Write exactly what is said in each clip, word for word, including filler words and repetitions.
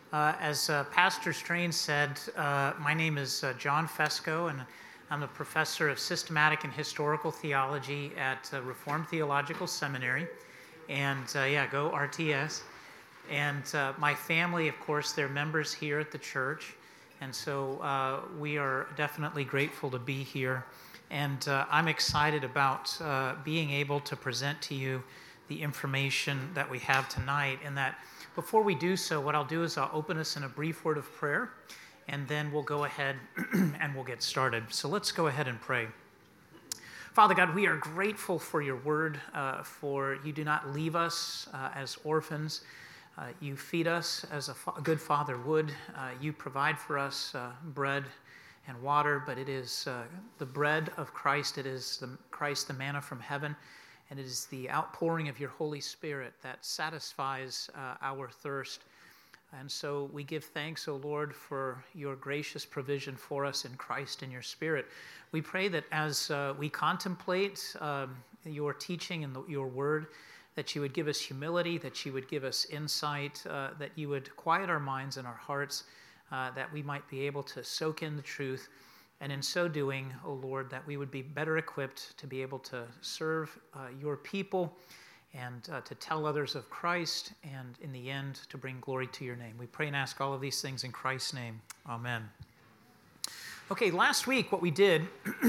Uh, as uh, Pastor Strain said, uh, my name is uh, John Fesco, and I'm a professor of systematic and historical theology at uh, Reformed Theological Seminary. And uh, yeah, go R T S. And uh, my family, of course, they're members here at the church. And so uh, we are definitely grateful to be here. And uh, I'm excited about uh, being able to present to you the information that we have tonight. And that before we do so, what I'll do is I'll open us in a brief word of prayer, and then we'll go ahead and we'll get started. So let's go ahead and pray. Father God, we are grateful for your word, uh, for you do not leave us uh, as orphans. Uh, you feed us as a, fa- a good father would. Uh, you provide for us uh, bread and water, but it is uh, the bread of Christ. It is the Christ, the manna from heaven, and it is the outpouring of your Holy Spirit that satisfies uh, our thirst. And so we give thanks, O Lord, for your gracious provision for us in Christ and your Spirit. We pray that as uh, we contemplate um, your teaching and the, your word, that you would give us humility, that you would give us insight, uh, that you would quiet our minds and our hearts, uh, that we might be able to soak in the truth. And in so doing, O Lord, that we would be better equipped to be able to serve uh, your people and uh, to tell others of Christ, and in the end, to bring glory to your name. We pray and ask all of these things in Christ's name. Amen. Okay, last week what we did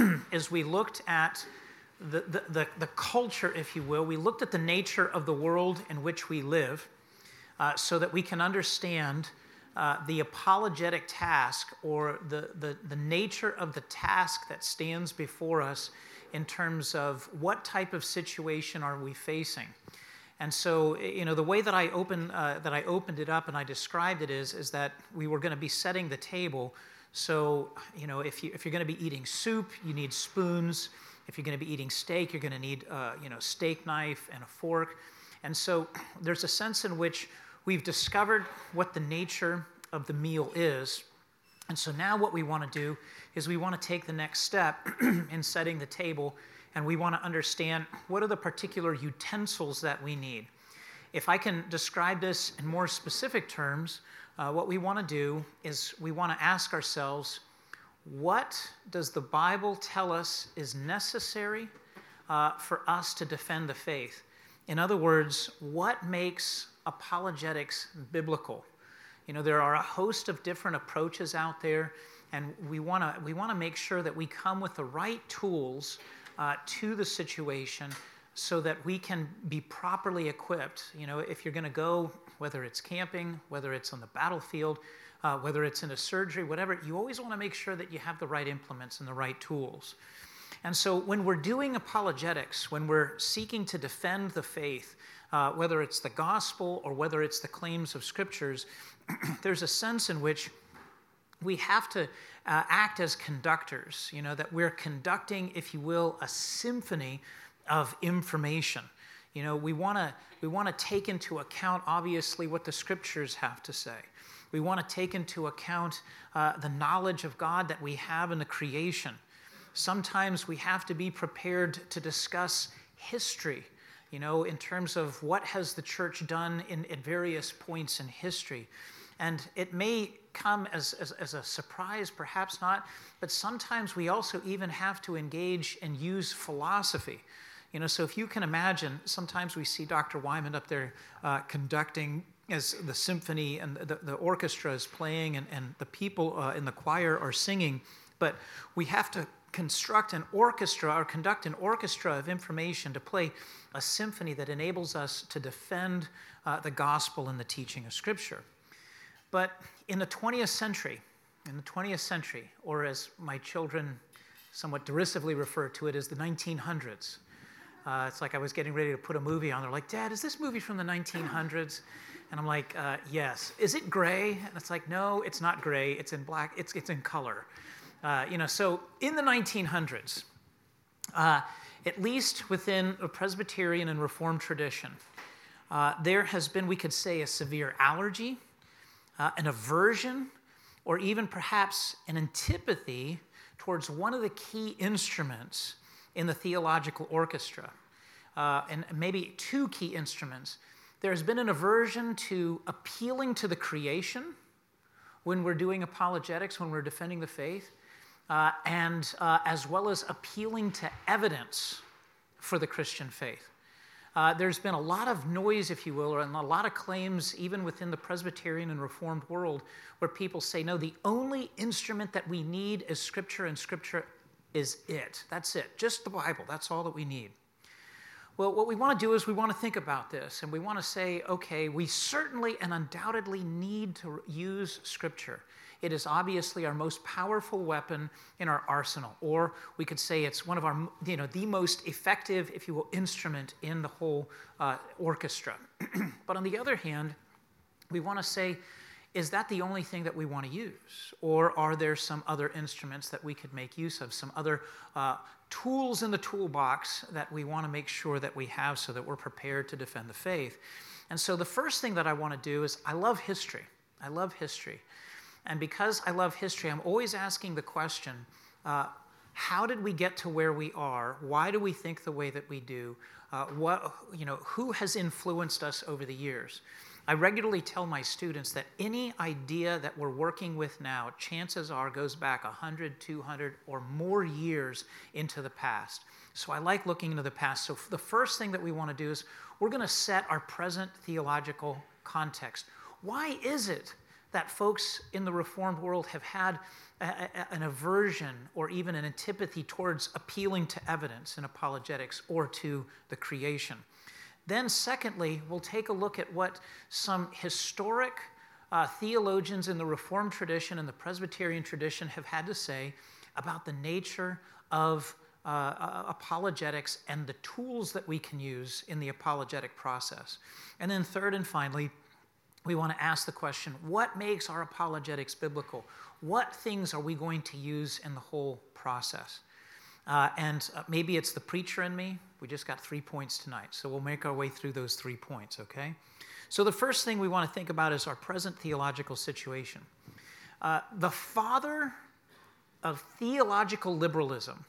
is we looked at The, the, the, the culture, if you will. We looked at the nature of the world in which we live uh, so that we can understand uh, the apologetic task, or the, the, the nature of the task that stands before us in terms of what type of situation are we facing. And so, you know, the way that I open uh, that I opened it up and I described it is, is that we were going to be setting the table. So, you know, if, you, if you're going to be eating soup, you need spoons. If you're going to be eating steak, you're going to need, uh, you know, steak knife and a fork. And so there's a sense in which we've discovered what the nature of the meal is. And so now what we want to do is we want to take the next step in setting the table, and we want to understand what are the particular utensils that we need. If I can describe this in more specific terms, uh, what we want to do is we want to ask ourselves, what does the Bible tell us is necessary uh, for us to defend the faith? In other words, what makes apologetics biblical? You know, there are a host of different approaches out there, and we want to we want to make sure that we come with the right tools uh, to the situation so that we can be properly equipped. You know, if you're going to go, whether it's camping, whether it's on the battlefield, Uh, whether it's in a surgery, whatever, you always want to make sure that you have the right implements and the right tools. And so when we're doing apologetics, when we're seeking to defend the faith, uh, whether it's the gospel or whether it's the claims of scriptures, there's a sense in which we have to uh, act as conductors, you know, that we're conducting, if you will, a symphony of information. You know, we want to we want to take into account, obviously, what the scriptures have to say. We want to take into account uh, the knowledge of God that we have in the creation. Sometimes we have to be prepared to discuss history, you know, in terms of what has the church done in, at various points in history. And it may come as, as, as a surprise, perhaps not, but sometimes we also even have to engage and use philosophy. You know, so if you can imagine, sometimes we see Doctor Wyman up there uh, conducting as the symphony and the, the orchestra is playing, and, and the people uh, in the choir are singing, but we have to construct an orchestra or conduct an orchestra of information to play a symphony that enables us to defend uh, the gospel and the teaching of Scripture. But in the twentieth century, in the twentieth century, or as my children somewhat derisively refer to it as the nineteen hundreds, uh, it's like I was getting ready to put a movie on. They're like, "Dad, is this movie from the nineteen hundreds?" And I'm like, uh, yes. Is it gray? And it's like, no, it's not gray. It's in black. It's it's in color. Uh, you know, so in the nineteen hundreds, uh, at least within a Presbyterian and Reformed tradition, uh, there has been, we could say, a severe allergy, uh, an aversion, or even perhaps an antipathy towards one of the key instruments in the theological orchestra, uh, and maybe two key instruments. There's been an aversion to appealing to the creation when we're doing apologetics, when we're defending the faith, uh, and uh, as well as appealing to evidence for the Christian faith. Uh, there's been a lot of noise, if you will, or a lot of claims, even within the Presbyterian and Reformed world, where people say, no, the only instrument that we need is Scripture, and Scripture is it. That's it. Just the Bible. That's all that we need. Well, what we want to do is we want to think about this, and we want to say, okay, we certainly and undoubtedly need to use Scripture. It is obviously our most powerful weapon in our arsenal, or we could say it's one of our, you know, the most effective, if you will, instrument in the whole uh, orchestra. But on the other hand, we want to say, is that the only thing that we want to use? Or are there some other instruments that we could make use of, some other uh, tools in the toolbox that we want to make sure that we have so that we're prepared to defend the faith? And so the first thing that I want to do is I love history. I love history. And because I love history, I'm always asking the question, uh, how did we get to where we are? Why do we think the way that we do? Uh, what, you know, who has influenced us over the years? I regularly tell my students that any idea that we're working with now, chances are goes back one hundred, two hundred, or more years into the past. So I like looking into the past. So the first thing that we want to do is we're going to set our present theological context. Why is it that folks in the Reformed world have had a, a, an aversion or even an antipathy towards appealing to evidence in apologetics or to the creation? Then secondly, we'll take a look at what some historic uh, theologians in the Reformed tradition and the Presbyterian tradition have had to say about the nature of uh, uh, apologetics and the tools that we can use in the apologetic process. And then third and finally, we want to ask the question, what makes our apologetics biblical? What things are we going to use in the whole process? Uh, and uh, maybe it's the preacher in me. We just got three points tonight, so we'll make our way through those three points, okay? So the first thing we want to think about is our present theological situation. Uh, the father of theological liberalism.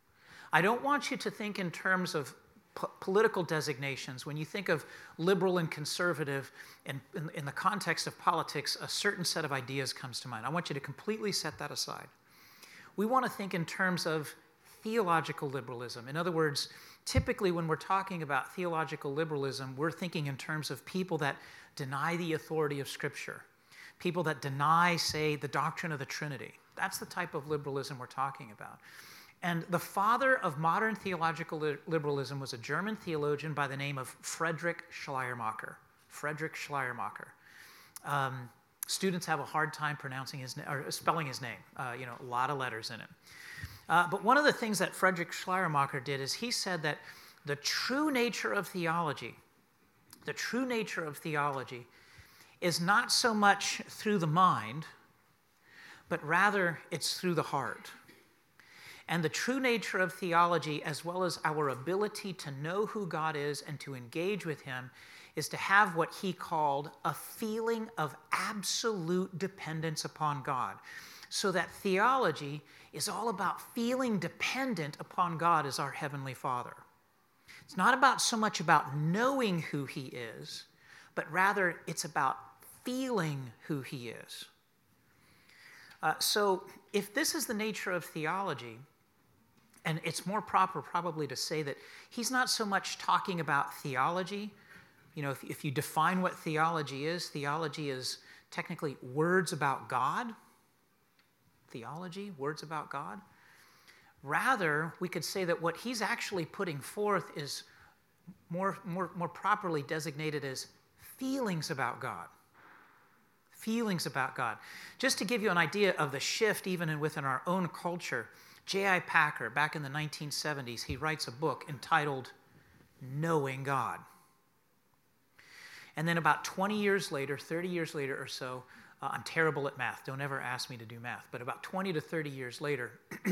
I don't want you to think in terms of po- political designations. When you think of liberal and conservative, in, in, in the context of politics, a certain set of ideas comes to mind. I want you to completely set that aside. We want to think in terms of theological liberalism. In other words, typically when we're talking about theological liberalism, we're thinking in terms of people that deny the authority of Scripture, people that deny, say, the doctrine of the Trinity. That's the type of liberalism we're talking about. And the father of modern theological li- liberalism was a German theologian by the name of Friedrich Schleiermacher. Friedrich Schleiermacher. Um, students have a hard time pronouncing his na- or spelling his name. Uh, you know, a lot of letters in it. Uh, but one of the things that Friedrich Schleiermacher did is he said that the true nature of theology, the true nature of theology is not so much through the mind, but rather it's through the heart. And the true nature of theology, as well as our ability to know who God is and to engage with Him, is to have what he called a feeling of absolute dependence upon God. So that theology is all about feeling dependent upon God as our Heavenly Father. It's not about so much about knowing who He is, but rather it's about feeling who He is. Uh, so if this is the nature of theology, and it's more proper probably to say that he's not so much talking about theology. You know, if, if you define what theology is, theology is technically words about God. Theology, words about God. Rather, we could say that what he's actually putting forth is more, more, more properly designated as feelings about God. Feelings about God. Just to give you an idea of the shift even in, within our own culture, J I Packer, back in the nineteen seventies, he writes a book entitled Knowing God. And then about twenty years later, thirty years later or so, uh, I'm terrible at math, don't ever ask me to do math, but about twenty to thirty years later,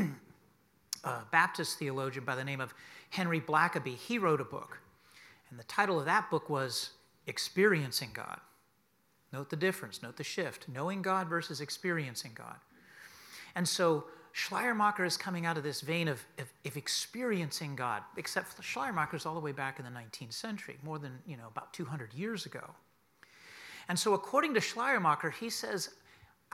a Baptist theologian by the name of Henry Blackaby, he wrote a book. And the title of that book was Experiencing God. Note the difference, note the shift, knowing God versus experiencing God. And so Schleiermacher is coming out of this vein of, of, of experiencing God, except Schleiermacher is all the way back in the nineteenth century, more than, you know, about two hundred years ago. And so according to Schleiermacher, he says,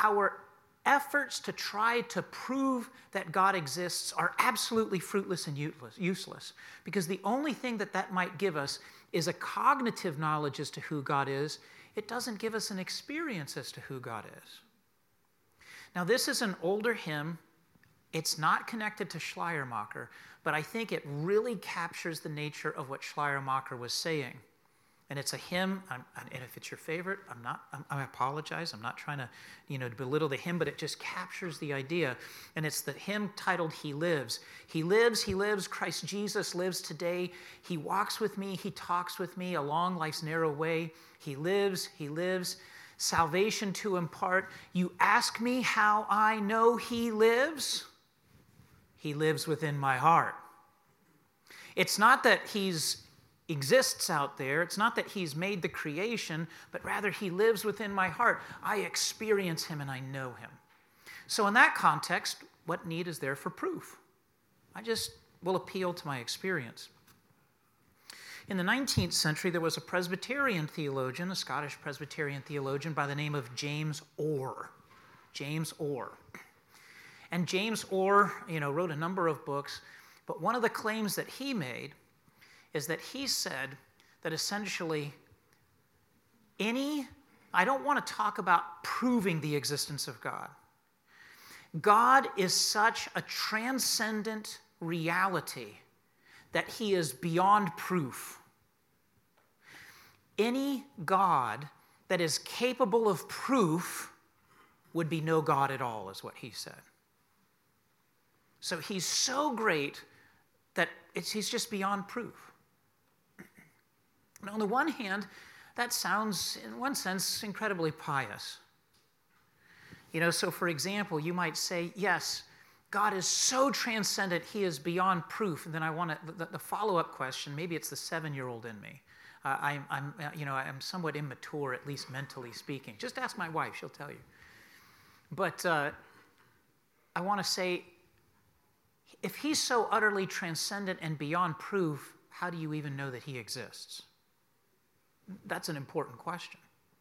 our efforts to try to prove that God exists are absolutely fruitless and useless, because the only thing that that might give us is a cognitive knowledge as to who God is. It doesn't give us an experience as to who God is. Now, this is an older hymn. It's not connected to Schleiermacher, but I think it really captures the nature of what Schleiermacher was saying. And it's a hymn, I'm, and if it's your favorite, I'm not, I'm, I apologize. I'm not trying to, you know, belittle the hymn, but it just captures the idea. And it's the hymn titled, He Lives. He lives, He lives, Christ Jesus lives today. He walks with me, He talks with me along life's narrow way. He lives, He lives, salvation to impart. You ask me how I know He lives? He lives within my heart. It's not that He's exists out there. It's not that He's made the creation, but rather He lives within my heart. I experience Him and I know Him. So in that context, what need is there for proof? I just will appeal to my experience. In the nineteenth century, there was a Presbyterian theologian, a Scottish Presbyterian theologian by the name of James Orr. James Orr. And James Orr, you know, wrote a number of books, but one of the claims that he made is that he said that essentially any, I don't want to talk about proving the existence of God. God is such a transcendent reality that He is beyond proof. Any God that is capable of proof would be no God at all, is what he said. So He's so great that it's, He's just beyond proof. Now, on the one hand, that sounds, in one sense, incredibly pious. You know, so for example, you might say, yes, God is so transcendent, He is beyond proof. And then I want to, the, the follow-up question, maybe it's the seven-year-old in me. Uh, I'm, I'm, you know, I'm somewhat immature, at least mentally speaking. Just ask my wife, she'll tell you. But uh, I want to say, if He's so utterly transcendent and beyond proof, how do you even know that He exists? That's an important question.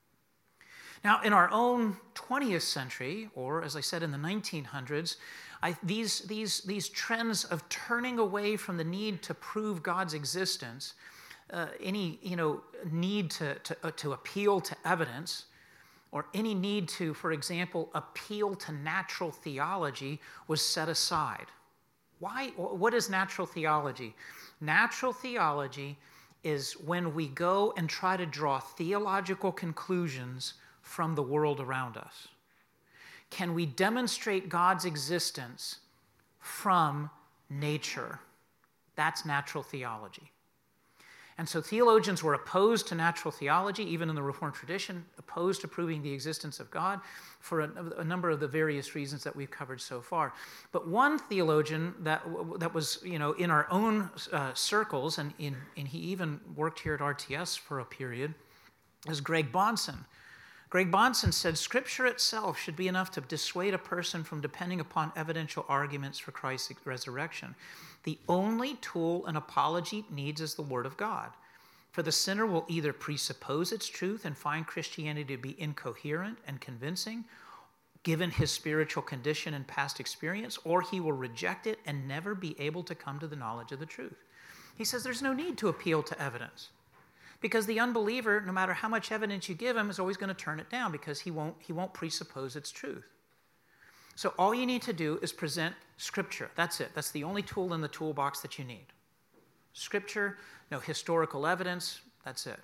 Now, in our own twentieth century, or as I said in the nineteen hundreds, I, these, these, these trends of turning away from the need to prove God's existence, uh, any you know, need to, to, uh, to appeal to evidence, or any need to, for example, appeal to natural theology was set aside. Why? What is natural theology? Natural theology is when we go and try to draw theological conclusions from the world around us. Can we demonstrate God's existence from nature? That's natural theology. And so theologians were opposed to natural theology, even in the Reformed tradition, opposed to proving the existence of God for a, a number of the various reasons that we've covered so far. But one theologian that, that was, you know, in our own uh, circles, and, in, and he even worked here at R T S for a period, is Greg Bahnsen. Greg Bahnsen said, Scripture itself should be enough to dissuade a person from depending upon evidential arguments for Christ's resurrection. The only tool an apology needs is the Word of God. For the sinner will either presuppose its truth and find Christianity to be incoherent and convincing, given his spiritual condition and past experience, or he will reject it and never be able to come to the knowledge of the truth. He says there's no need to appeal to evidence, because the unbeliever, no matter how much evidence you give him, is always going to turn it down because he won't, he won't presuppose its truth. So all you need to do is present Scripture. That's it. That's the only tool in the toolbox that you need. Scripture, no historical evidence, that's it.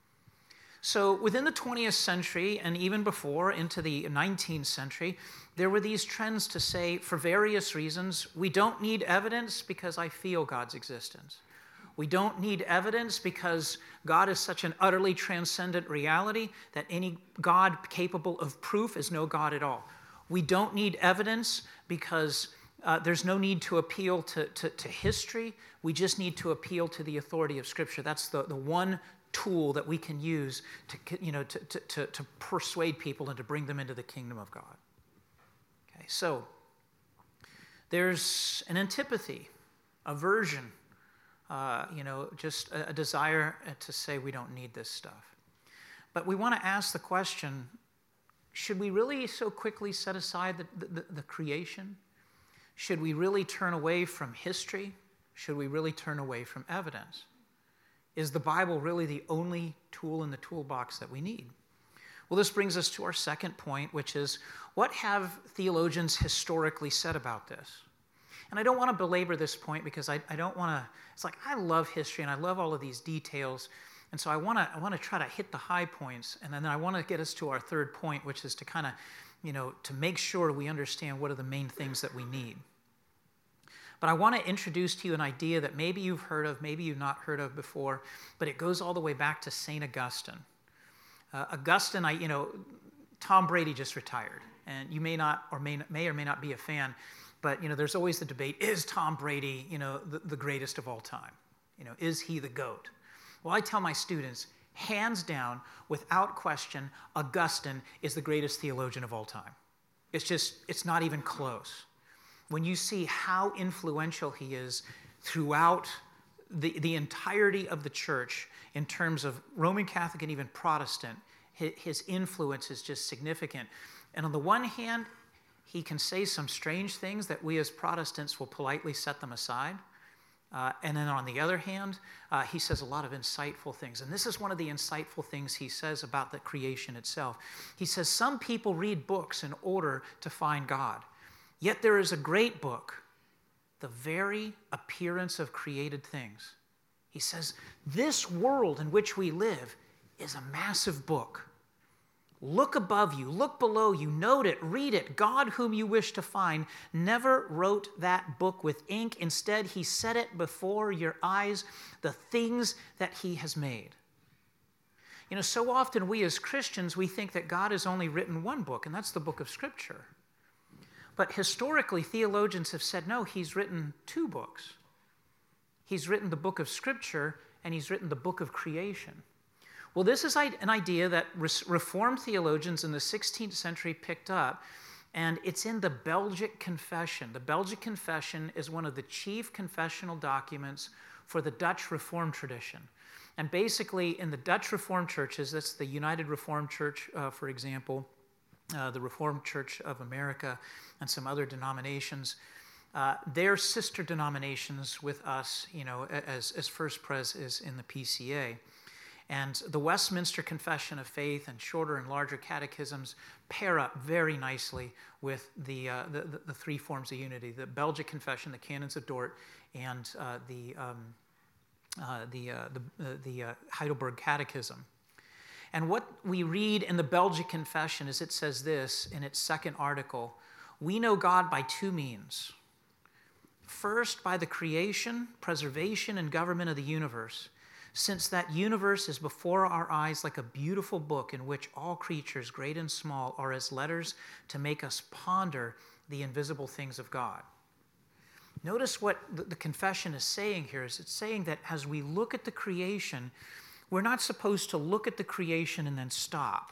So within the twentieth century, and even before, into the nineteenth century, there were these trends to say, for various reasons, we don't need evidence because I feel God's existence. We don't need evidence because God is such an utterly transcendent reality that any God capable of proof is no God at all. We don't need evidence because uh, there's no need to appeal to, to, to history. We just need to appeal to the authority of Scripture. That's the, the one tool that we can use to, you know, to, to, to, to persuade people and to bring them into the kingdom of God. Okay, so there's an antipathy, aversion, uh, you know, just a, a desire to say we don't need this stuff. But we want to ask the question, should we really so quickly set aside the, the, the creation? Should we really turn away from history? Should we really turn away from evidence? Is the Bible really the only tool in the toolbox that we need? Well, this brings us to our second point, which is, what have theologians historically said about this? And I don't want to belabor this point because I, I don't want to, it's like I love history and I love all of these details. And so I want to I want to try to hit the high points, and then I want to get us to our third point, which is to kind of, you know, to make sure we understand what are the main things that we need. But I want to introduce to you an idea that maybe you've heard of, maybe you've not heard of before, but it goes all the way back to Saint Augustine. Uh, Augustine, I, you know, Tom Brady just retired, and you may not or may, may or may not be a fan, but, you know, there's always the debate, is Tom Brady, you know, the, the greatest of all time? You know, is he the GOAT? Well, I tell my students, hands down, without question, Augustine is the greatest theologian of all time. It's just, it's not even close. When you see how influential he is throughout the, the entirety of the church in terms of Roman Catholic and even Protestant, his, his influence is just significant. And on the one hand, he can say some strange things that we as Protestants will politely set them aside. Uh, and then on the other hand, uh, he says a lot of insightful things. And this is one of the insightful things he says about the creation itself. He says, some people read books in order to find God. Yet there is a great book, the very appearance of created things. He says, this world in which we live is a massive book. Look above you, look below you, note it, read it. God, whom you wish to find, never wrote that book with ink. Instead, he set it before your eyes, the things that he has made. You know, so often we as Christians, we think that God has only written one book, and that's the book of Scripture. But historically, theologians have said, no, he's written two books. He's written the book of Scripture, and he's written the book of creation. Well, this is an idea that Reformed theologians in the sixteenth century picked up, and it's in the Belgic Confession. The Belgic Confession is one of the chief confessional documents for the Dutch Reformed tradition. And basically, in the Dutch Reformed churches, that's the United Reformed Church, uh, for example, uh, the Reformed Church of America, and some other denominations, uh, they're sister denominations with us, you know, as, as First Pres is in the P C A. And the Westminster Confession of Faith and shorter and larger catechisms pair up very nicely with the, uh, the, the, the three forms of unity, the Belgic Confession, the Canons of Dort, and uh, the, um, uh, the, uh, the, uh, the uh, Heidelberg Catechism. And what we read in the Belgic Confession is it says this in its second article, we know God by two means. First, by the creation, preservation, and government of the universe, since that universe is before our eyes like a beautiful book in which all creatures, great and small, are as letters to make us ponder the invisible things of God. Notice what the confession is saying here is it's saying that as we look at the creation, we're not supposed to look at the creation and then stop.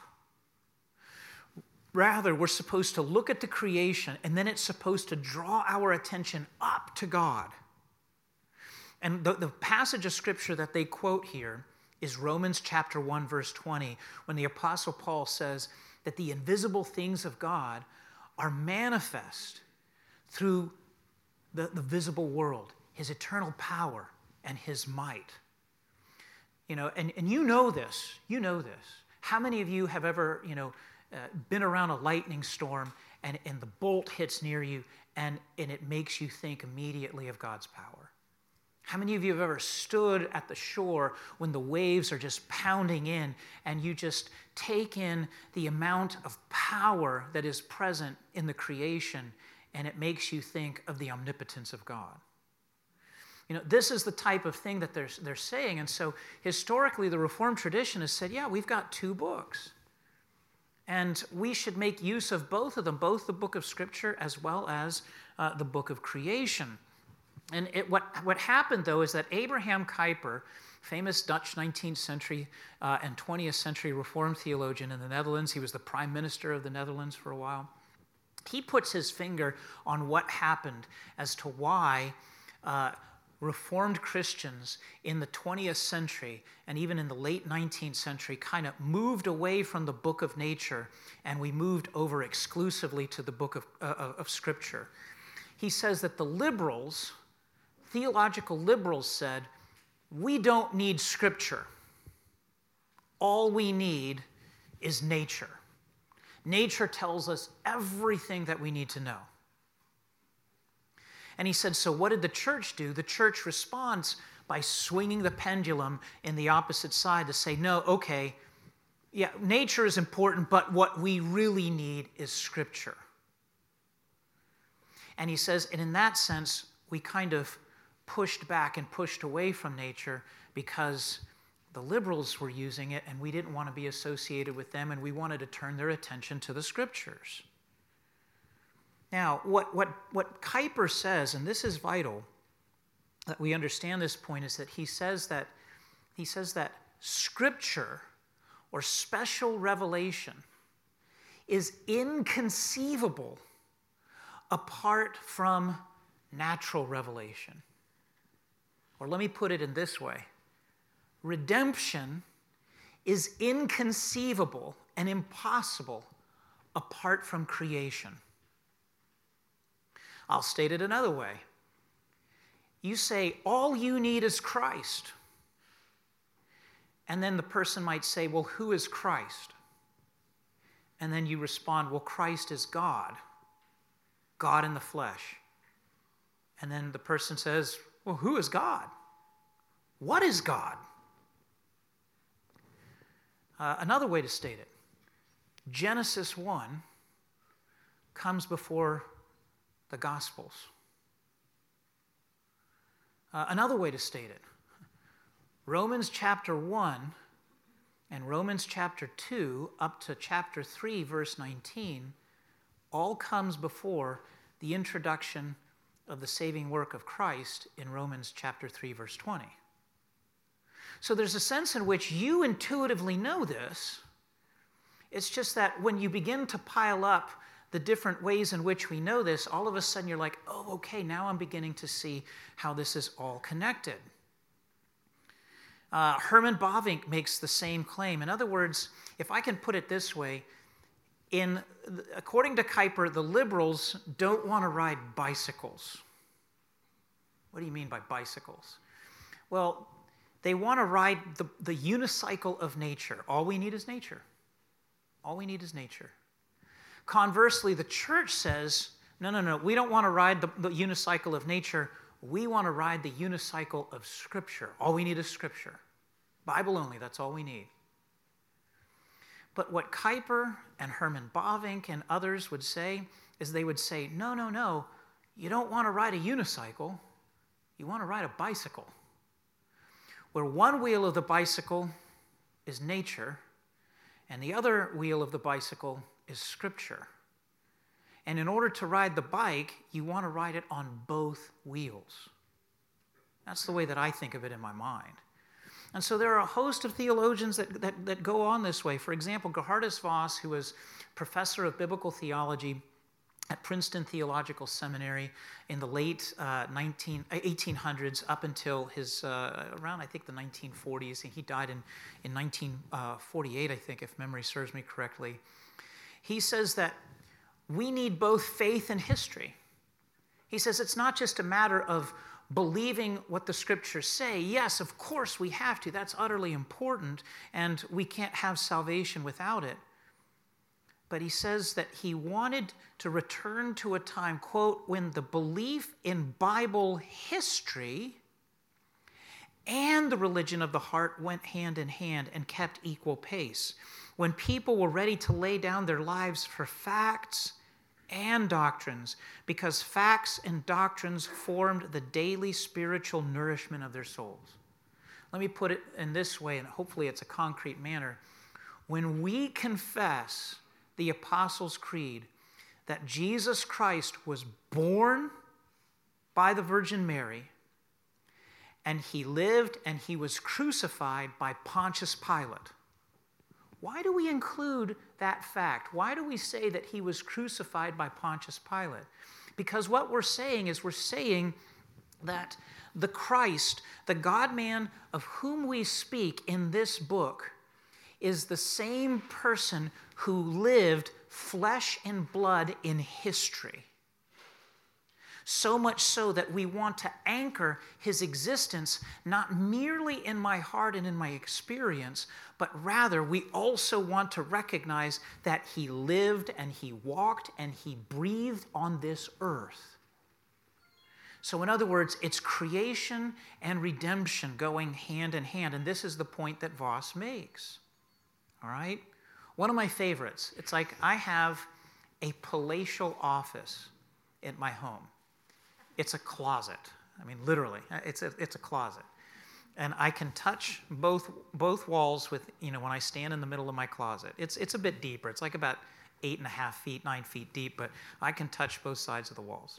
Rather, we're supposed to look at the creation and then it's supposed to draw our attention up to God. And the, the passage of Scripture that they quote here is Romans chapter one, verse twenty, when the Apostle Paul says that the invisible things of God are manifest through the, the visible world, his eternal power and his might. You know, and, and you know this, you know this. How many of you have ever, you know, uh, been around a lightning storm and, and the bolt hits near you and, and it makes you think immediately of God's power? How many of you have ever stood at the shore when the waves are just pounding in and you just take in the amount of power that is present in the creation and it makes you think of the omnipotence of God? You know, this is the type of thing that they're, they're saying. And so historically, the Reformed tradition has said, yeah, we've got two books. And we should make use of both of them, both the book of Scripture as well as uh, the book of creation. And it, what, what happened, though, is that Abraham Kuyper, famous Dutch nineteenth century uh, and twentieth century Reformed theologian in the Netherlands, he was the prime minister of the Netherlands for a while, he puts his finger on what happened as to why uh, Reformed Christians in the twentieth century and even in the late nineteenth century kind of moved away from the book of nature, and we moved over exclusively to the book of, uh, of Scripture. He says that the liberals, theological liberals, said, we don't need Scripture. All we need is nature. Nature tells us everything that we need to know. And he said, so what did the church do? The church responds by swinging the pendulum in the opposite side to say, no, okay, yeah, nature is important, but what we really need is Scripture. And he says, and in that sense, we kind of pushed back and pushed away from nature because the liberals were using it and we didn't want to be associated with them, and we wanted to turn their attention to the Scriptures. Now, what, what, what Kuyper says, and this is vital that we understand this point, is that he says that he says that Scripture or special revelation is inconceivable apart from natural revelation. Or let me put it in this way. Redemption is inconceivable and impossible apart from creation. I'll state it another way. You say, all you need is Christ. And then the person might say, well, who is Christ? And then you respond, well, Christ is God. God in the flesh. And then the person says, well, who is God? What is God? Uh, another way to state it, Genesis one comes before the Gospels. Uh, another way to state it, Romans chapter one and Romans chapter two up to chapter three, verse nineteen, all comes before the introduction of the saving work of Christ in Romans chapter three, verse twenty. So there's a sense in which you intuitively know this. It's just that when you begin to pile up the different ways in which we know this, all of a sudden you're like, oh, okay, now I'm beginning to see how this is all connected. Uh, Herman Bavinck makes the same claim. In other words, if I can put it this way, in according to Kuyper, the liberals don't want to ride bicycles. What do you mean by bicycles? Well, they want to ride the, the unicycle of nature. All we need is nature. All we need is nature. Conversely, the church says, no, no, no, we don't want to ride the, the unicycle of nature. We want to ride the unicycle of Scripture. All we need is Scripture. Bible only, that's all we need. But what Kuyper and Herman Bavinck and others would say is they would say, no, no, no, you don't want to ride a unicycle. You want to ride a bicycle, where one wheel of the bicycle is nature and the other wheel of the bicycle is Scripture. And in order to ride the bike, you want to ride it on both wheels. That's the way that I think of it in my mind. And so there are a host of theologians that, that, that go on this way. For example, Geerhardus Vos, who was professor of biblical theology at Princeton Theological Seminary in the late uh, eighteen hundreds up until his, uh, around I think the nineteen forties. He died in, in nineteen forty-eight, I think, if memory serves me correctly. He says that we need both faith and history. He says it's not just a matter of believing what the Scriptures say. Yes, of course we have to. That's utterly important, and we can't have salvation without it. But he says that he wanted to return to a time, quote, when the belief in Bible history and the religion of the heart went hand in hand and kept equal pace. When people were ready to lay down their lives for facts and doctrines, because facts and doctrines formed the daily spiritual nourishment of their souls. Let me put it in this way, and hopefully it's a concrete manner. When we confess the Apostles' Creed that Jesus Christ was born by the Virgin Mary, and he lived and he was crucified by Pontius Pilate. Why do we include that fact? Why do we say that he was crucified by Pontius Pilate? Because what we're saying is we're saying that the Christ, the God-man of whom we speak in this book, is the same person who lived flesh and blood in history. So much so that we want to anchor his existence not merely in my heart and in my experience, but rather we also want to recognize that he lived and he walked and he breathed on this earth. So in other words, it's creation and redemption going hand in hand, and this is the point that Voss makes. All right? One of my favorites. It's like I have a palatial office at my home. It's a closet. I mean, literally, it's a, it's a closet. And I can touch both both walls with, you know, when I stand in the middle of my closet. It's, it's a bit deeper. It's like about eight and a half feet, nine feet deep, but I can touch both sides of the walls.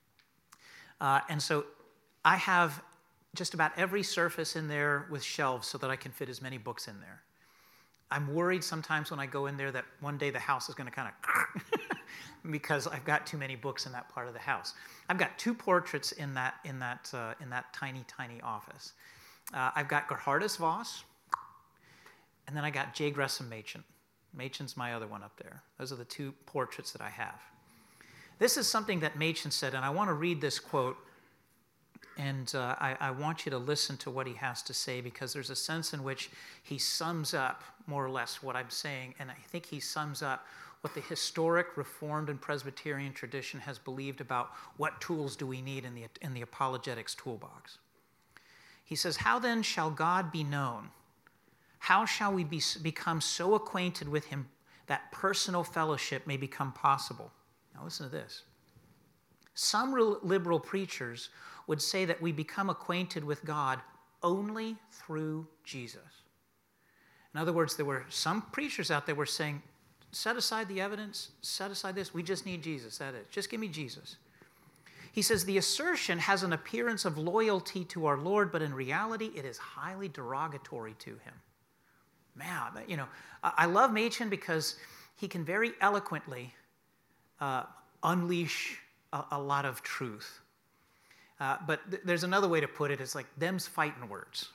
Uh, and so I have just about every surface in there with shelves so that I can fit as many books in there. I'm worried sometimes when I go in there that one day the house is going to kind of because I've got too many books in that part of the house. I've got two portraits in that in that uh, in that tiny tiny office. Uh, I've got Gerhardus Voss, and then I got J. Gresham Machen. Machen's my other one up there. Those are the two portraits that I have. This is something that Machen said, and I want to read this quote. And uh, I, I want you to listen to what he has to say, because there's a sense in which he sums up more or less what I'm saying, and I think he sums up what the historic Reformed and Presbyterian tradition has believed about what tools do we need in the, in the apologetics toolbox. He says, "How then shall God be known? How shall we be, become so acquainted with him that personal fellowship may become possible?" Now listen to this. Some liberal preachers would say that we become acquainted with God only through Jesus. In other words, there were some preachers out there were saying, set aside the evidence, set aside this, we just need Jesus, that is. Just give me Jesus. He says, the assertion has an appearance of loyalty to our Lord, but in reality, it is highly derogatory to him. Man, you know, I love Machen because he can very eloquently uh, unleash a, a lot of truth. Uh, but th- there's another way to put it. It's like them's fighting words.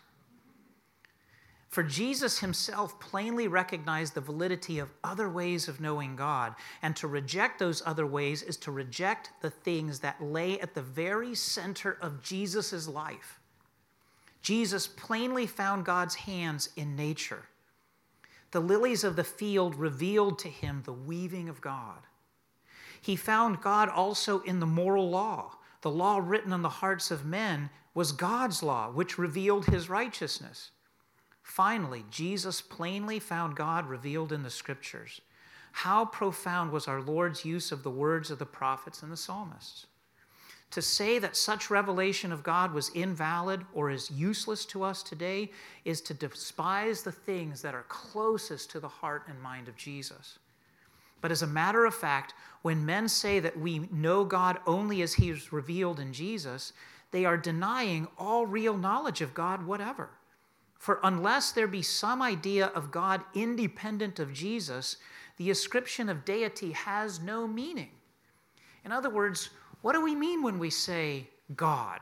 For Jesus himself plainly recognized the validity of other ways of knowing God, and to reject those other ways is to reject the things that lay at the very center of Jesus' life. Jesus plainly found God's hands in nature. The lilies of the field revealed to him the weaving of God. He found God also in the moral law. The law written on the hearts of men was God's law, which revealed his righteousness. Finally, Jesus plainly found God revealed in the Scriptures. How profound was our Lord's use of the words of the prophets and the psalmists. To say that such revelation of God was invalid or is useless to us today is to despise the things that are closest to the heart and mind of Jesus. But as a matter of fact, when men say that we know God only as he is revealed in Jesus, they are denying all real knowledge of God whatever. For unless there be some idea of God independent of Jesus, the ascription of deity has no meaning. In other words, what do we mean when we say God?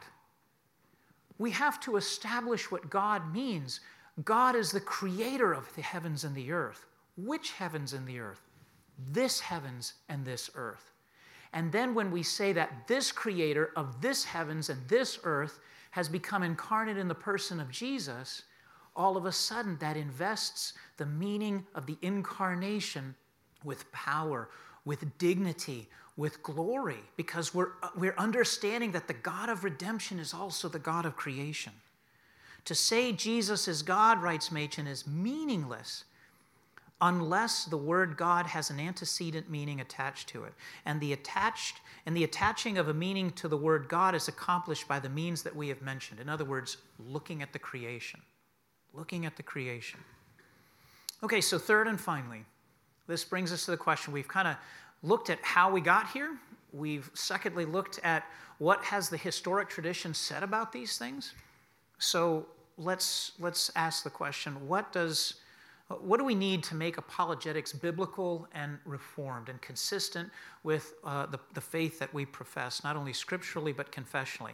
We have to establish what God means. God is the creator of the heavens and the earth. Which heavens and the earth? This heavens and this earth. And then when we say that this creator of this heavens and this earth has become incarnate in the person of Jesus, all of a sudden that invests the meaning of the incarnation with power, with dignity, with glory, because we're, we're understanding that the God of redemption is also the God of creation. To say Jesus is God, writes Machen, is meaningless unless the word God has an antecedent meaning attached to it. And the attached and the attaching of a meaning to the word God is accomplished by the means that we have mentioned. In other words, looking at the creation. Looking at the creation. Okay, so third and finally, this brings us to the question. We've kind of looked at how we got here. We've secondly looked at what has the historic tradition said about these things. So let's let's ask the question, what does What do we need to make apologetics biblical and reformed and consistent with uh, the, the faith that we profess, not only scripturally but confessionally?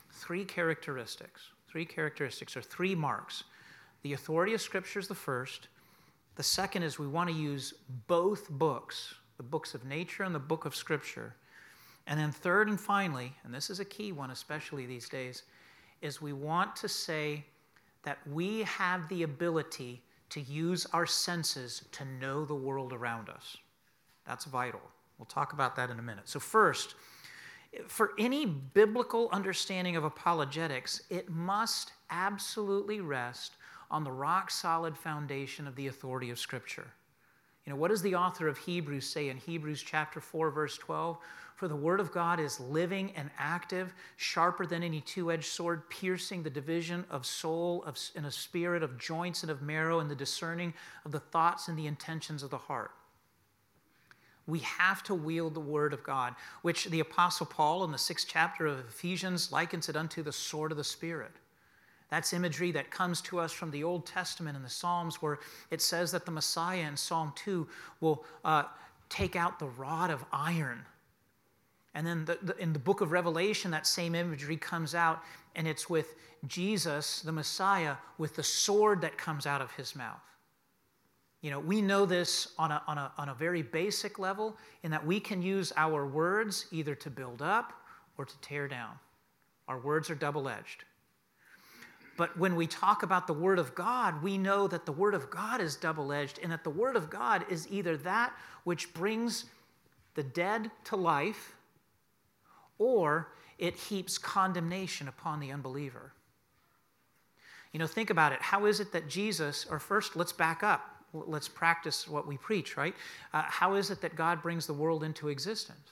three characteristics. Three characteristics, or three marks. The authority of Scripture is the first. The second is we want to use both books, the books of nature and the book of Scripture. And then third and finally, and this is a key one especially these days, is we want to say that we have the ability to use our senses to know the world around us. That's vital. We'll talk about that in a minute. So first, for any biblical understanding of apologetics, it must absolutely rest on the rock-solid foundation of the authority of Scripture. You know, what does the author of Hebrews say in Hebrews chapter four, verse twelve? For the word of God is living and active, sharper than any two-edged sword, piercing the division of soul of, and of spirit, of joints and of marrow, and the discerning of the thoughts and the intentions of the heart. We have to wield the word of God, which the Apostle Paul in the sixth chapter of Ephesians likens it unto the sword of the Spirit. That's imagery that comes to us from the Old Testament in the Psalms, where it says that the Messiah in Psalm two will uh, take out the rod of iron. And then the, the, in the book of Revelation, that same imagery comes out, and it's with Jesus, the Messiah, with the sword that comes out of his mouth. You know, we know this on a, on a, on a very basic level, in that we can use our words either to build up or to tear down. Our words are double-edged. But when we talk about the Word of God, we know that the Word of God is double-edged, and that the Word of God is either that which brings the dead to life, or it heaps condemnation upon the unbeliever. You know, think about it. How is it that Jesus, or first, let's back up. Let's practice what we preach, right? Uh, how is it that God brings the world into existence?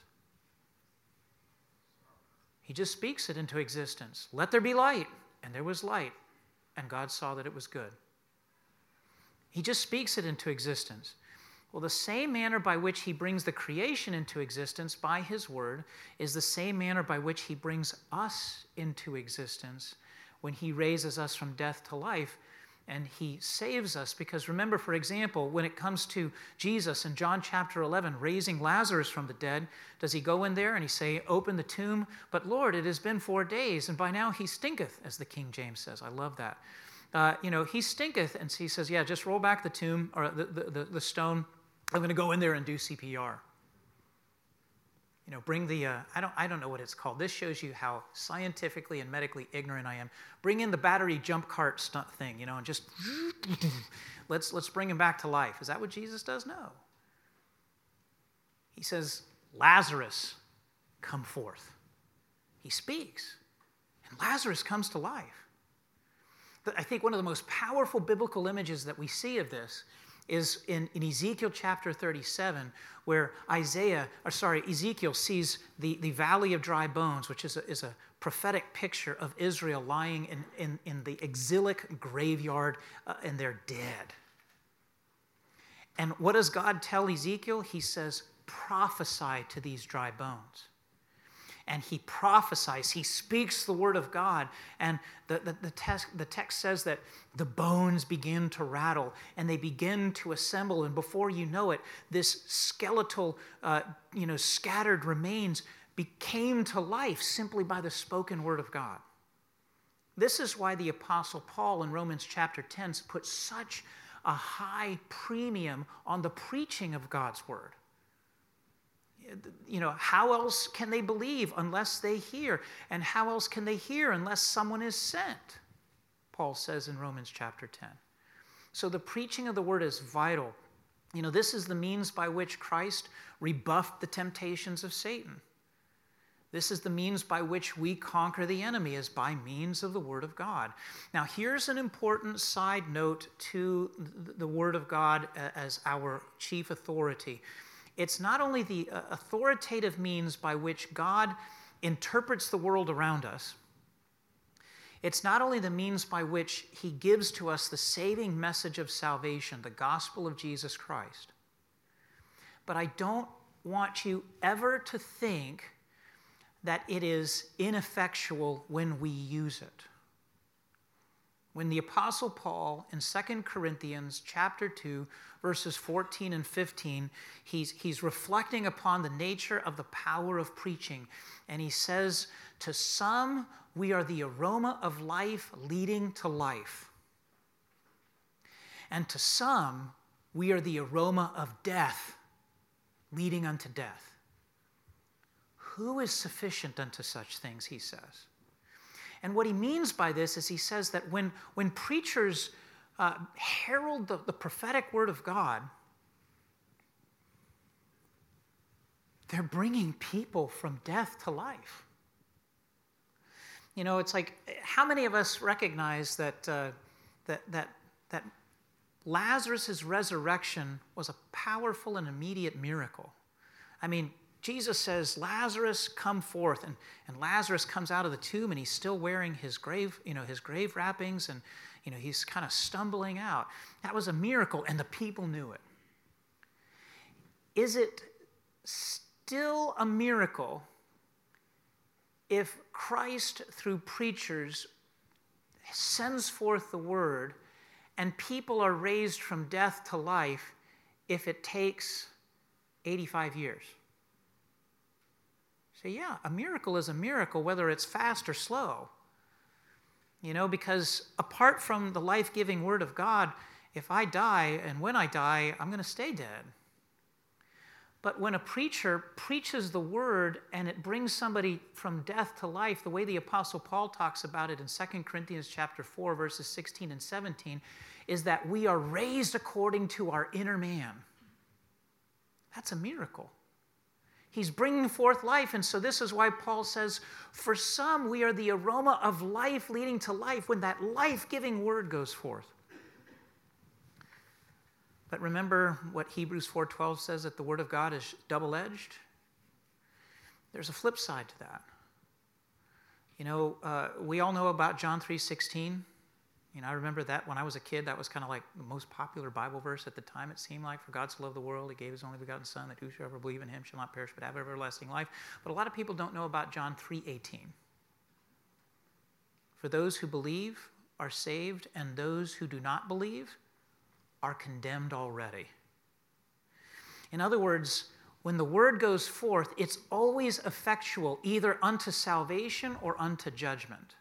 He just speaks it into existence. Let there be light. And there was light, and God saw that it was good. He just speaks it into existence. Well, the same manner by which he brings the creation into existence by his word is the same manner by which he brings us into existence when he raises us from death to life, and he saves us. Because remember, for example, when it comes to Jesus in John chapter eleven, raising Lazarus from the dead, does he go in there and he say, open the tomb? But Lord, it has been four days, and by now he stinketh, as the King James says. I love that. Uh, you know, he stinketh, and he says, yeah, just roll back the tomb, or the, the, the, the stone. I'm going to go in there and do C P R. You know, bring the, uh, I don't I don't know what it's called. This shows you how scientifically and medically ignorant I am. Bring in the battery jump cart stunt thing, you know, and just, let's, let's bring him back to life. Is that what Jesus does? No. He says, Lazarus, come forth. He speaks, and Lazarus comes to life. But I think one of the most powerful biblical images that we see of this is in, in Ezekiel chapter thirty-seven, where Isaiah, or sorry, Ezekiel sees the, the valley of dry bones, which is a, is a prophetic picture of Israel lying in, in, in the exilic graveyard, uh, and they're dead. And what does God tell Ezekiel? He says, prophesy to these dry bones. And he prophesies, he speaks the word of God, and the, the, the, text, the text says that the bones begin to rattle, and they begin to assemble, and before you know it, this skeletal, uh, you know, scattered remains became to life simply by the spoken word of God. This is why the Apostle Paul in Romans chapter ten puts such a high premium on the preaching of God's word. You know, how else can they believe unless they hear? And how else can they hear unless someone is sent? Paul says in Romans chapter ten. So the preaching of the word is vital. You know, this is the means by which Christ rebuffed the temptations of Satan. This is the means by which we conquer the enemy, is by means of the word of God. Now, here's an important side note to the word of God as our chief authority. It's not only the authoritative means by which God interprets the world around us, it's not only the means by which he gives to us the saving message of salvation, the gospel of Jesus Christ, but I don't want you ever to think that it is ineffectual when we use it. When the Apostle Paul in Second Corinthians chapter two, verses fourteen and fifteen, he's, he's reflecting upon the nature of the power of preaching. And he says, to some we are the aroma of life leading to life. And to some, we are the aroma of death leading unto death. Who is sufficient unto such things, he says. And what he means by this is he says that when, when preachers uh, herald the, the prophetic word of God, they're bringing people from death to life. You know, it's like, how many of us recognize that uh, that that that Lazarus' resurrection was a powerful and immediate miracle? I mean, Jesus says, Lazarus, come forth. And, and Lazarus comes out of the tomb, and he's still wearing his grave, you know, his grave wrappings, and, you know, he's kind of stumbling out. That was a miracle, and the people knew it. Is it still a miracle if Christ, through preachers, sends forth the word, and people are raised from death to life if it takes eighty-five years? So yeah, a miracle is a miracle, whether it's fast or slow. You know, because apart from the life-giving word of God, if I die, and when I die, I'm going to stay dead. But when a preacher preaches the word and it brings somebody from death to life, the way the Apostle Paul talks about it in Second Corinthians chapter four, verses sixteen and seventeen, is that we are raised according to our inner man. That's a miracle. He's bringing forth life, and so this is why Paul says, for some, we are the aroma of life leading to life when that life-giving word goes forth. But remember what Hebrews four twelve says, that the word of God is double-edged? There's a flip side to that. You know, uh, we all know about John three sixteen. You know, I remember that when I was a kid, that was kind of like the most popular Bible verse at the time, it seemed like. For God so loved the world, he gave his only begotten Son, that whosoever believe in him shall not perish but have everlasting life. But a lot of people don't know about John three eighteen. For those who believe are saved, and those who do not believe are condemned already. In other words, when the word goes forth, it's always effectual, either unto salvation or unto judgment.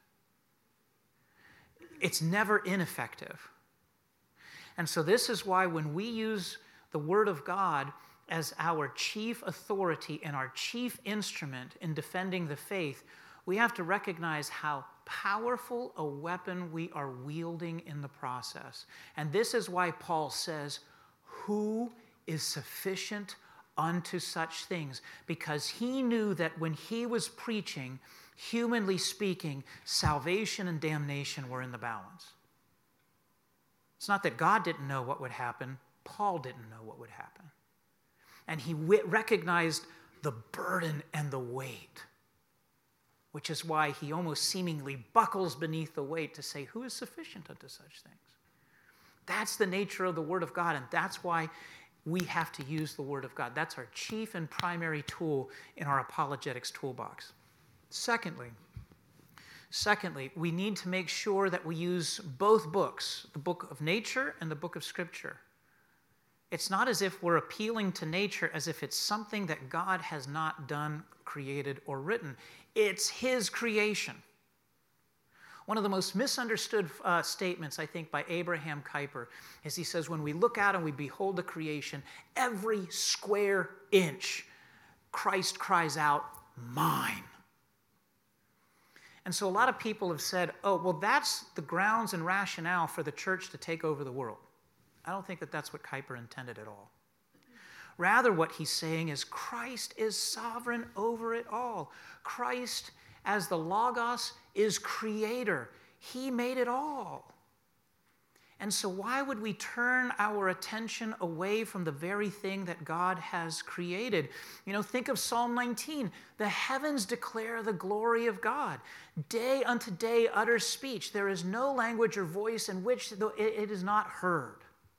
It's never ineffective. And so this is why when we use the word of God as our chief authority and our chief instrument in defending the faith, we have to recognize how powerful a weapon we are wielding in the process. And this is why Paul says, who is sufficient unto such things? Because he knew that when he was preaching, humanly speaking, salvation and damnation were in the balance. It's not that God didn't know what would happen. Paul didn't know what would happen. And he recognized the burden and the weight, which is why he almost seemingly buckles beneath the weight to say, who is sufficient unto such things? That's the nature of the Word of God, and that's why we have to use the Word of God. That's our chief and primary tool in our apologetics toolbox. Secondly, secondly, we need to make sure that we use both books, the book of nature and the book of Scripture. It's not as if we're appealing to nature as if it's something that God has not done, created, or written. It's His creation. One of the most misunderstood uh, statements, I think, by Abraham Kuyper is he says, when we look out and we behold the creation, every square inch, Christ cries out, mine. And so a lot of people have said, oh, well, that's the grounds and rationale for the church to take over the world. I don't think that that's what Kuyper intended at all. Rather, what he's saying is Christ is sovereign over it all. Christ, as the Logos, is creator. He made it all. And so why would we turn our attention away from the very thing that God has created? You know, think of Psalm nineteen. The heavens declare the glory of God. Day unto day utters speech. There is no language or voice in which it is not heard.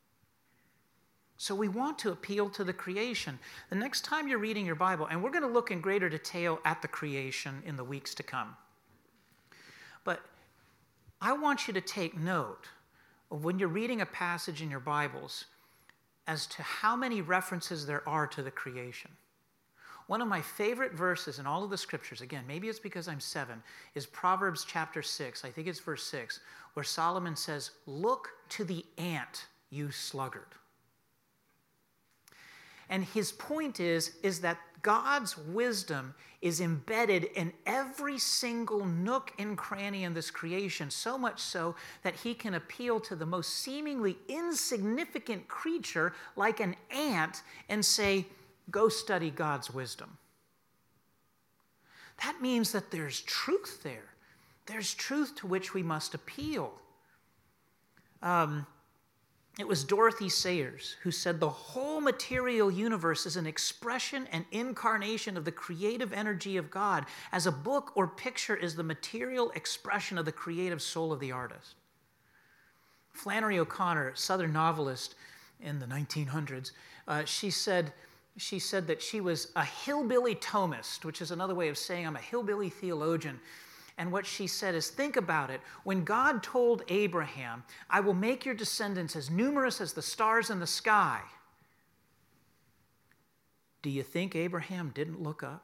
So we want to appeal to the creation. The next time you're reading your Bible, and we're going to look in greater detail at the creation in the weeks to come, but I want you to take note of when you're reading a passage in your Bibles as to how many references there are to the creation. One of my favorite verses in all of the scriptures, again, maybe it's because I'm seven, is Proverbs chapter six. I think it's verse six, where Solomon says, "Look to the ant, you sluggard." And his point is, is that God's wisdom is embedded in every single nook and cranny in this creation, so much so that he can appeal to the most seemingly insignificant creature like an ant and say, "Go study God's wisdom." That means that there's truth there. There's truth to which we must appeal. Um, It was Dorothy Sayers who said the whole material universe is an expression and incarnation of the creative energy of God, as a book or picture is the material expression of the creative soul of the artist. Flannery O'Connor, Southern novelist in the nineteen hundreds, uh, she said, she said that she was a hillbilly Thomist, which is another way of saying I'm a hillbilly theologian. And what she said is, think about it. When God told Abraham, "I will make your descendants as numerous as the stars in the sky," do you think Abraham didn't look up?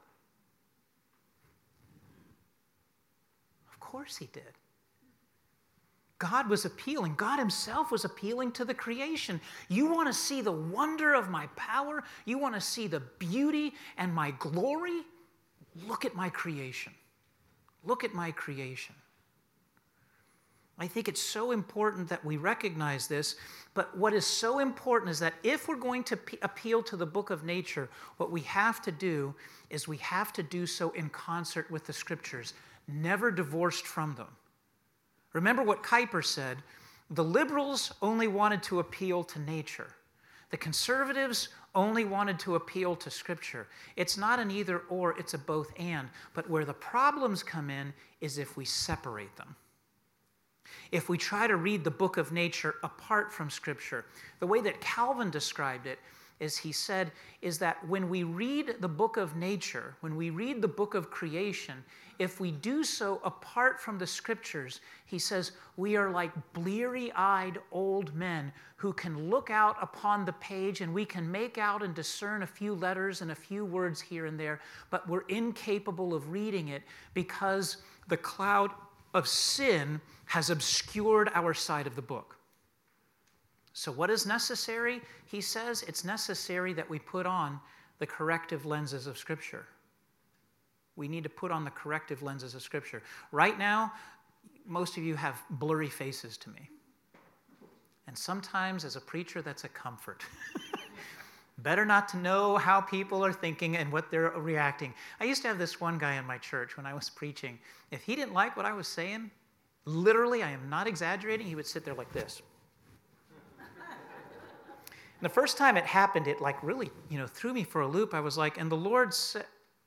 Of course he did. God was appealing. God himself was appealing to the creation. You want to see the wonder of my power? You want to see the beauty and my glory? Look at my creation. Look at my creation. I think it's so important that we recognize this, but what is so important is that if we're going to p- appeal to the book of nature, what we have to do is we have to do so in concert with the scriptures, never divorced from them. Remember what Kuyper said, the liberals only wanted to appeal to nature. The conservatives only wanted to appeal to Scripture. It's not an either or, it's a both and. But where the problems come in is if we separate them. If we try to read the book of nature apart from Scripture. The way that Calvin described it is he said, is that when we read the book of nature, when we read the book of creation, if we do so apart from the scriptures, he says, we are like bleary-eyed old men who can look out upon the page and we can make out and discern a few letters and a few words here and there, but we're incapable of reading it because the cloud of sin has obscured our side of the book. So what is necessary? He says it's necessary that we put on the corrective lenses of Scripture. We need to put on the corrective lenses of Scripture. Right now, most of you have blurry faces to me. And sometimes as a preacher, that's a comfort. Better not to know how people are thinking and what they're reacting. I used to have this one guy in my church when I was preaching. If he didn't like what I was saying, literally, I am not exaggerating, he would sit there like this. And the first time it happened, it like really, you know, threw me for a loop. I was like, and the Lord said,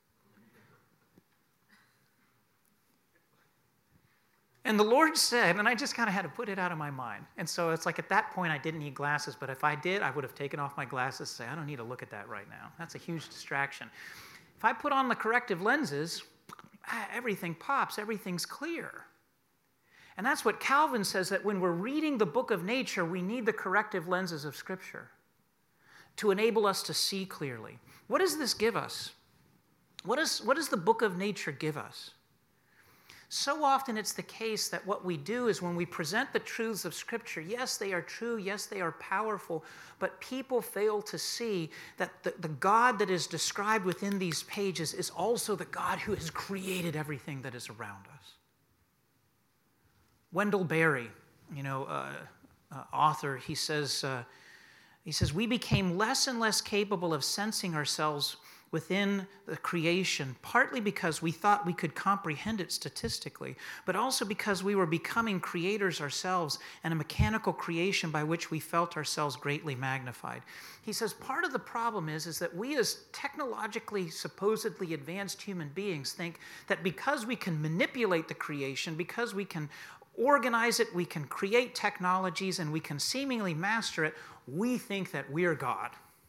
and the Lord said, and I just kind of had to put it out of my mind. And so it's like at that point, I didn't need glasses, but if I did, I would have taken off my glasses and say, I don't need to look at that right now. That's a huge distraction. If I put on the corrective lenses, everything pops, everything's clear. And that's what Calvin says, that when we're reading the book of nature, we need the corrective lenses of Scripture to enable us to see clearly. What does this give us? What, is, what does the book of nature give us? So often it's the case that what we do is when we present the truths of Scripture, yes, they are true, yes, they are powerful, but people fail to see that the, the God that is described within these pages is also the God who has created everything that is around us. Wendell Berry, you know, uh, uh, author, he says, uh, he says, we became less and less capable of sensing ourselves within the creation, partly because we thought we could comprehend it statistically, but also because we were becoming creators ourselves and a mechanical creation by which we felt ourselves greatly magnified. He says part of the problem is, is that we as technologically supposedly advanced human beings think that because we can manipulate the creation, because we can organize it, we can create technologies, and we can seemingly master it, we think that we're God.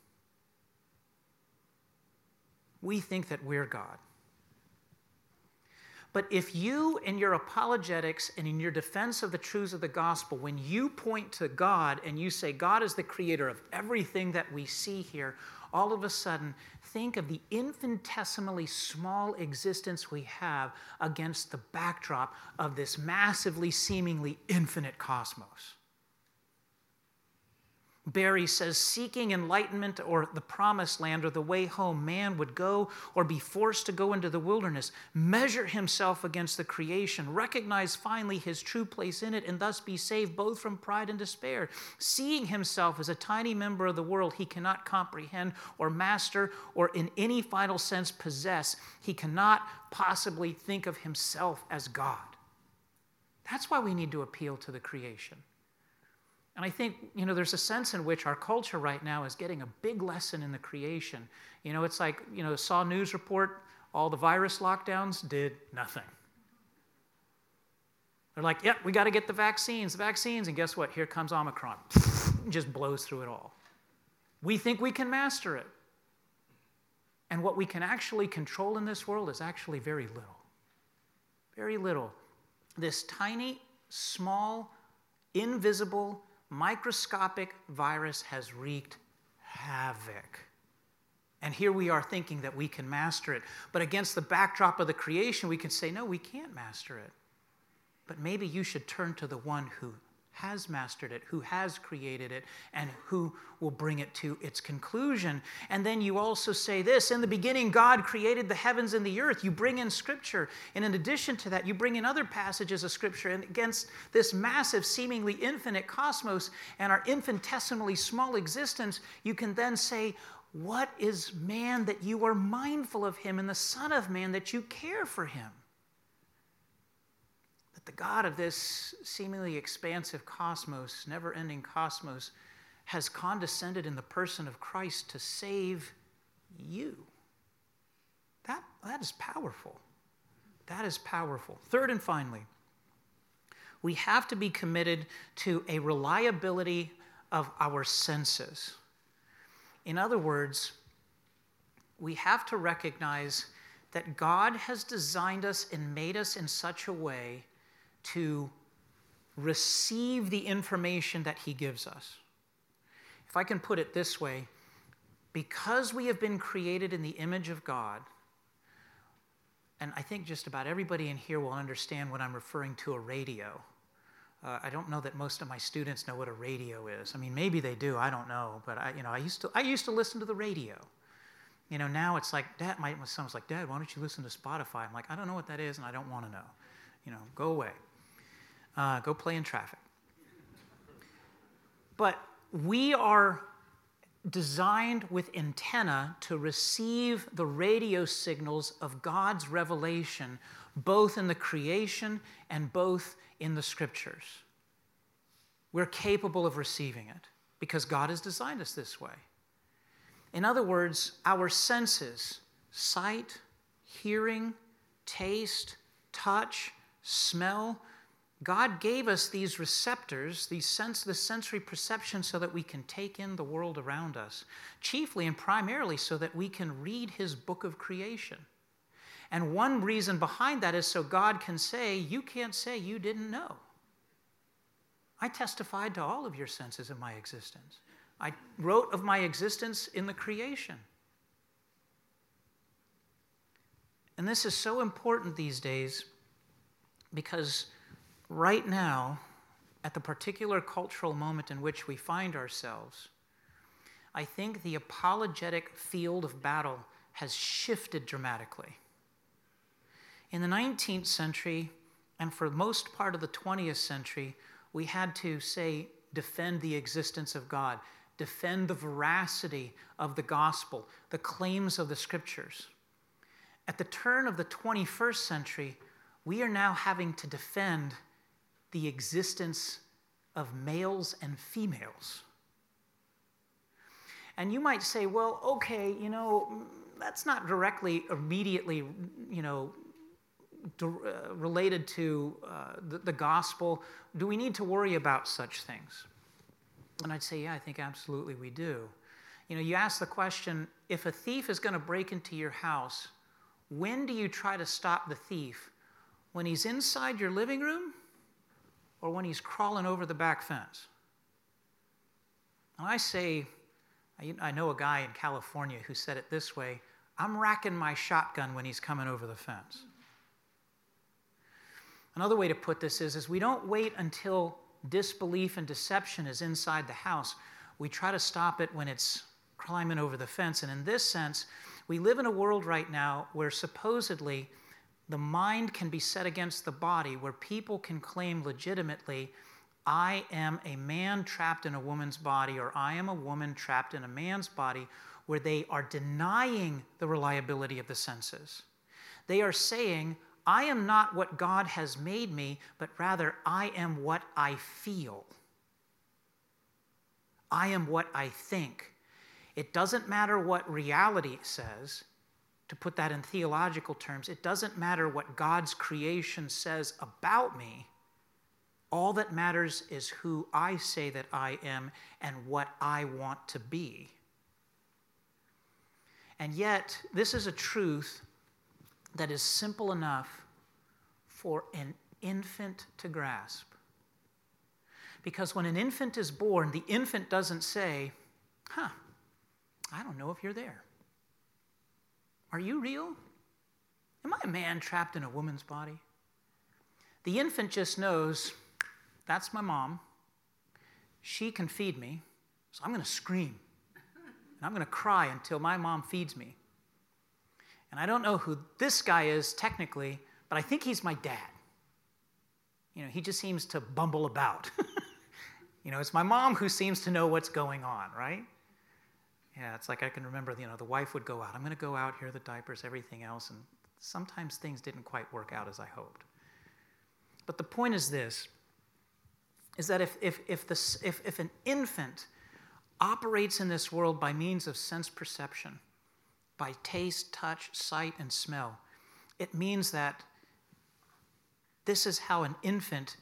We think that we're God. But if you, in your apologetics and in your defense of the truths of the gospel, when you point to God and you say, God is the creator of everything that we see here, all of a sudden think of the infinitesimally small existence we have against the backdrop of this massively, seemingly infinite cosmos. Barry says, seeking enlightenment or the promised land or the way home, man would go or be forced to go into the wilderness, measure himself against the creation, recognize finally his true place in it, and thus be saved both from pride and despair. Seeing himself as a tiny member of the world he cannot comprehend or master or in any final sense possess, he cannot possibly think of himself as God. That's why we need to appeal to the creation. And I think, you know, there's a sense in which our culture right now is getting a big lesson in the creation. You know, it's like, you know, saw a news report, all the virus lockdowns did nothing. They're like, yep, we got to get the vaccines, the vaccines, and guess what? Here comes Omicron. Just blows through it all. We think we can master it. And what we can actually control in this world is actually very little. Very little. This tiny, small, invisible, microscopic virus has wreaked havoc. And here we are thinking that we can master it. But against the backdrop of the creation, we can say, no, we can't master it. But maybe you should turn to the one who has mastered it, who has created it, and who will bring it to its conclusion. And then you also say this, in the beginning, God created the heavens and the earth. You bring in Scripture. And in addition to that, you bring in other passages of Scripture. And against this massive, seemingly infinite cosmos and our infinitesimally small existence, you can then say, what is man that you are mindful of him, and the Son of Man that you care for him? The God of this seemingly expansive cosmos, never-ending cosmos, has condescended in the person of Christ to save you. That, that is powerful. That is powerful. Third and finally, we have to be committed to a reliability of our senses. In other words, we have to recognize that God has designed us and made us in such a way to receive the information that he gives us. If I can put it this way, because we have been created in the image of God, and I think just about everybody in here will understand when I'm referring to a radio. Uh, I don't know that most of my students know what a radio is. I mean, maybe they do, I don't know, but I, you know, I used to I used to listen to the radio. You know, now it's like, Dad, my, my son was like, Dad, why don't you listen to Spotify? I'm like, I don't know what that is, and I don't want to know. You know, go away. Uh, go play in traffic. But we are designed with antenna to receive the radio signals of God's revelation, both in the creation and both in the Scriptures. We're capable of receiving it because God has designed us this way. In other words, our senses, sight, hearing, taste, touch, smell, God gave us these receptors, these sense, this sensory perception so that we can take in the world around us, chiefly and primarily so that we can read his book of creation. And one reason behind that is so God can say, you can't say you didn't know. I testified to all of your senses in my existence. I wrote of my existence in the creation. And this is so important these days because right now, at the particular cultural moment in which we find ourselves, I think the apologetic field of battle has shifted dramatically. In the nineteenth century, and for most part of the twentieth century, we had to say, defend the existence of God, defend the veracity of the gospel, the claims of the Scriptures. At the turn of the twenty-first century, we are now having to defend the existence of males and females. And you might say, well, okay, you know, that's not directly, immediately, you know, uh, related to uh, the, the gospel. Do we need to worry about such things? And I'd say, yeah, I think absolutely we do. You know, you ask the question, if a thief is going to break into your house, when do you try to stop the thief? When he's inside your living room or when he's crawling over the back fence? And I say, I, I know a guy in California who said it this way: I'm racking my shotgun when he's coming over the fence. Another way to put this is, is we don't wait until disbelief and deception is inside the house. We try to stop it when it's climbing over the fence. And in this sense, we live in a world right now where supposedly the mind can be set against the body, where people can claim legitimately, I am a man trapped in a woman's body, or I am a woman trapped in a man's body, where they are denying the reliability of the senses. They are saying, I am not what God has made me, but rather I am what I feel. I am what I think. It doesn't matter what reality says. To put that in theological terms, it doesn't matter what God's creation says about me. All that matters is who I say that I am and what I want to be. And yet, this is a truth that is simple enough for an infant to grasp. Because when an infant is born, the infant doesn't say, huh, I don't know if you're there. Are you real? Am I a man trapped in a woman's body? The infant just knows, that's my mom. She can feed me, so I'm going to scream. And I'm going to cry until my mom feeds me. And I don't know who this guy is technically, but I think he's my dad. You know, he just seems to bumble about. You know, it's my mom who seems to know what's going on, right? Yeah, it's like I can remember, you know, the wife would go out. I'm going to go out, here are the diapers, everything else. And sometimes things didn't quite work out as I hoped. But the point is this, is that if, if, if, this, if, if an infant operates in this world by means of sense perception, by taste, touch, sight, and smell, it means that this is how an infant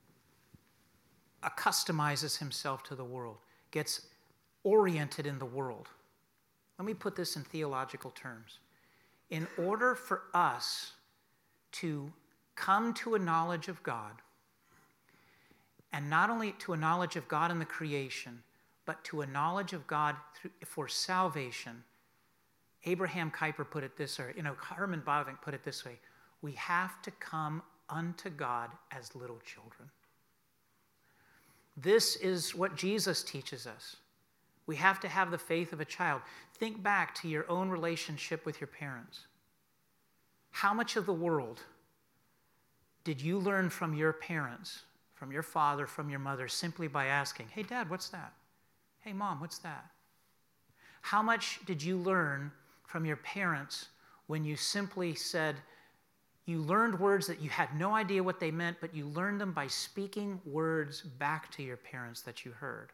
accustomizes himself to the world, gets oriented in the world. Let me put this in theological terms. In order for us to come to a knowledge of God, and not only to a knowledge of God in the creation, but to a knowledge of God through, for salvation, Abraham Kuyper put it this way, you know, Herman Bavinck put it this way: we have to come unto God as little children. This is what Jesus teaches us. We have to have the faith of a child. Think back to your own relationship with your parents. How much of the world did you learn from your parents, from your father, from your mother, simply by asking, hey, Dad, what's that? Hey, Mom, what's that? How much did you learn from your parents when you simply said, you learned words that you had no idea what they meant, but you learned them by speaking words back to your parents that you heard?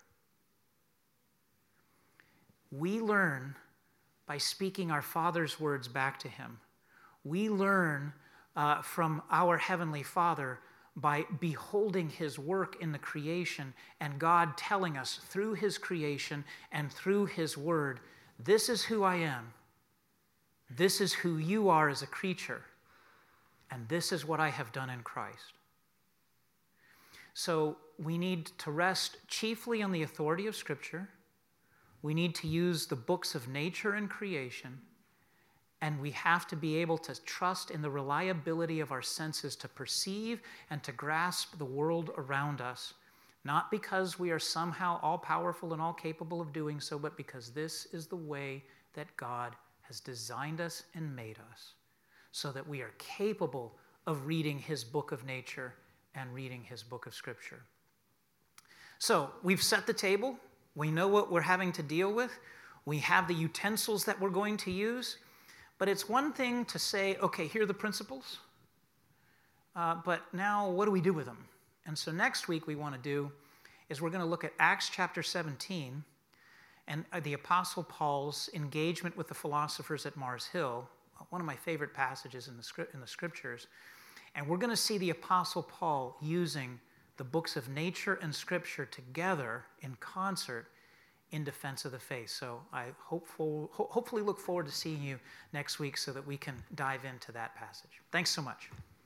We learn by speaking our Father's words back to him. We learn uh, from our Heavenly Father by beholding his work in the creation and God telling us through his creation and through his word, this is who I am. This is who you are as a creature. And this is what I have done in Christ. So we need to rest chiefly on the authority of Scripture. We need to use the books of nature and creation, and we have to be able to trust in the reliability of our senses to perceive and to grasp the world around us, not because we are somehow all-powerful and all-capable of doing so, but because this is the way that God has designed us and made us, so that we are capable of reading his book of nature and reading his book of Scripture. So we've set the table. We know what we're having to deal with. We have the utensils that we're going to use. But it's one thing to say, okay, here are the principles. Uh, but now what do we do with them? And so next week we want to do is we're going to look at Acts chapter seventeen and the Apostle Paul's engagement with the philosophers at Mars Hill, one of my favorite passages in the, script, in the Scriptures. And we're going to see the Apostle Paul using the books of nature and Scripture together in concert in defense of the faith. So I hopeful, ho- hopefully look forward to seeing you next week so that we can dive into that passage. Thanks so much.